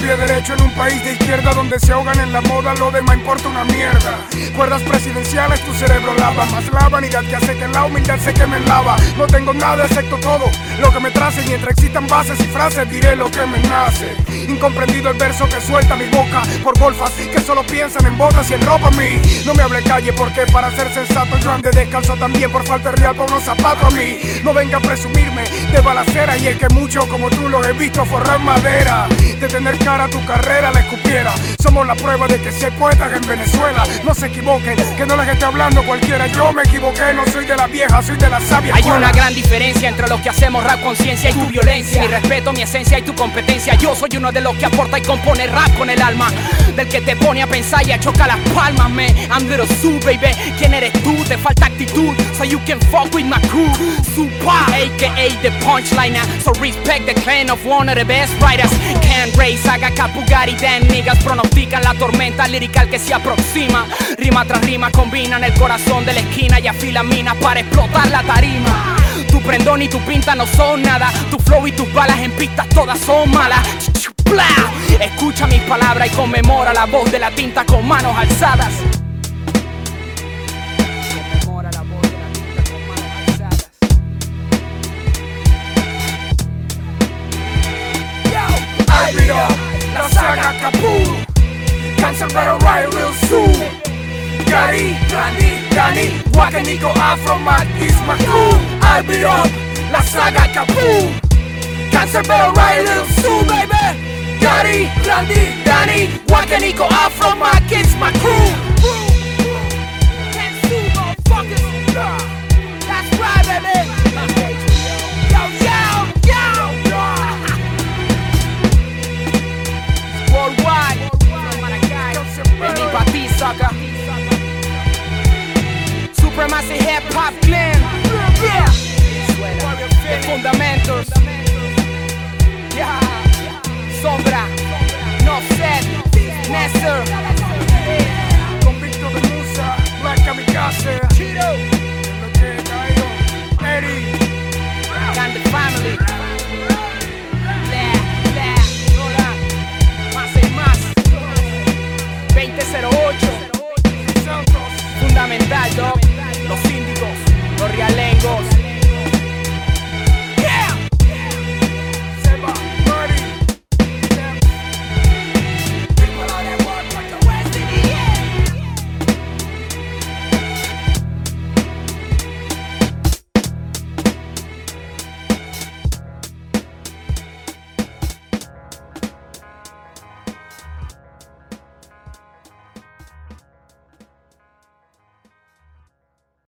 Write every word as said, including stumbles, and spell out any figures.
pie derecho en un país de izquierda donde se ahogan en la moda, lo demás importa una mierda. Cuerdas presidenciales, tu cerebro lava, más la vanidad que hace que la humildad se queme en lava. No tengo nada excepto todo lo que me trace, y mientras existan bases y frases diré lo que me nace. Incomprendido el verso que suelta mi boca por golfas que solo piensan en botas y en ropa a mí. No me hable calle porque para ser sensato yo ande descalzo también por falta de real por unos zapatos a mí. No venga a presumirme de balacera, y es que muchos como tú los he visto forrar madera. De tener cara a tu carrera la escupiera. Somos la prueba de que si hay poetas en Venezuela. No se equivoquen, que no les esté hablando cualquiera. Yo me equivoqué, no soy de la vieja, soy de la sabia. Hay una gran diferencia entre los que hacemos rap conciencia y tu violencia. Mi respeto, mi esencia y tu competencia. Yo soy uno de los que aporta y compone rap con el alma, del que te pone a pensar y a chocar las palmas, man. I'm Little Sue, baby. ¿Quién eres tú? Te falta actitud, so you can fuck with my crew. Supa, a k a the punchliner. So respect the clan of one of the best writers. Can't race, Saga, Capugari, Dan niggas pronostican la tormenta lirical que se aproxima. Rima tras rima combinan el corazón de la esquina y afilan minas para explotar la tarima. Tu prendón y tu pinta no son nada. Tu flow y tus balas en pistas todas son malas. Escucha mis palabras y conmemora la voz de la tinta con manos alzadas. Conmemora la voz de la tinta con manos alzadas. Yo, I beat up la saga Capú. Cancerbero right real soon. Gary, Randy, Danny, Wakenico, Afro, Matt, is my crew. I beat up la saga Capú. Cancerbero right real soon, baby. Gary, Randy, Danny, Wakenico, Afro, Matt, is my crew. Can't sue, motherfuckers. That's right, baby. Yo, yo, yo. Worldwide. Baby, pa' ti, sucker. Supremacy Hip Hop Clan. Yeah. The Fundamentals. Yeah. Sombra. No set. Nestor.